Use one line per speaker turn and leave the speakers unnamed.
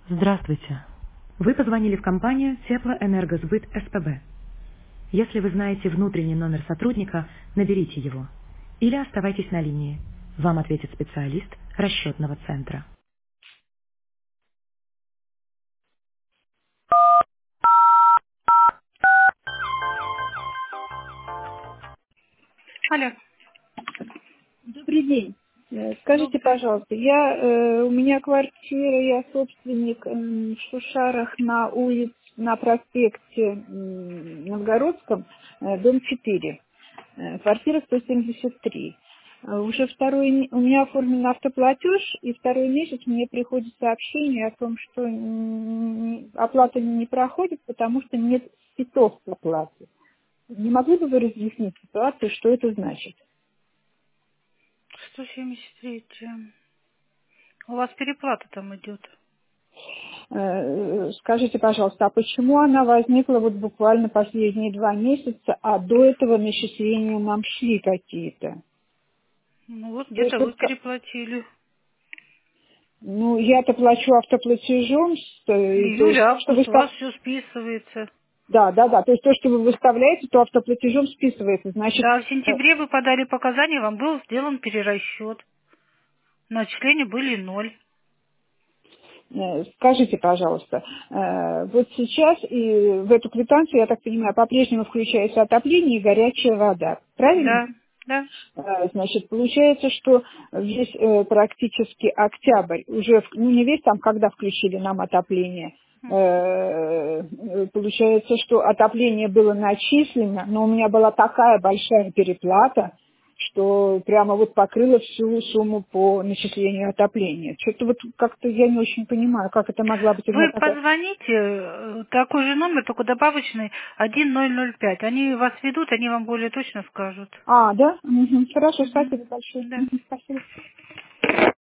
Здравствуйте. Вы позвонили в компанию Теплоэнергосбыт СПБ. Если вы знаете внутренний номер сотрудника, наберите его. Или оставайтесь на линии. Вам ответит специалист расчетного центра. Алло,
Добрый день. Скажите,
добрый.
пожалуйста, у меня квартира, я собственник в Шушарах на проспекте Новгородском, дом 4, квартира 173. Уже у меня оформлен автоплатеж, и второй месяц мне приходит сообщение о том, что оплата не проходит, потому что нет счетов по оплате. Не могли бы вы разъяснить ситуацию, что это значит?
173. У вас переплата там идет.
Скажите, пожалуйста, а почему она возникла вот буквально последние 2 месяца, а до этого начисления нам шли какие-то?
Ну вот
То есть
где-то
вот,
вы переплатили.
ну, я-то плачу автоплатежом, то
Июль,
есть то, что
август, у вас все списывается.
да, то есть то, что вы выставляете, то автоплатежом списывается, значит,
Да, в сентябре вы подали показания, вам был сделан перерасчет. Начисления были 0.
скажите, пожалуйста, вот сейчас и в эту квитанцию, я так понимаю, по-прежнему включается отопление и горячая вода, правильно?
Да, да.
Значит, получается, что весь практически октябрь, уже, ну не весь там, когда включили нам отопление, получается, что отопление было начислено, но у меня была такая большая переплата, что прямо вот покрыла всю сумму по начислению отопления. Что-то вот как-то я не очень понимаю, как это могла быть у меня
Вы
такая...
позвоните, такой же номер, только добавочный 1005. Они вас ведут, они вам более точно скажут.
А, да? Мгм. Хорошо,
Мгм.
спасибо большое.
Да.
Мгм. Спасибо.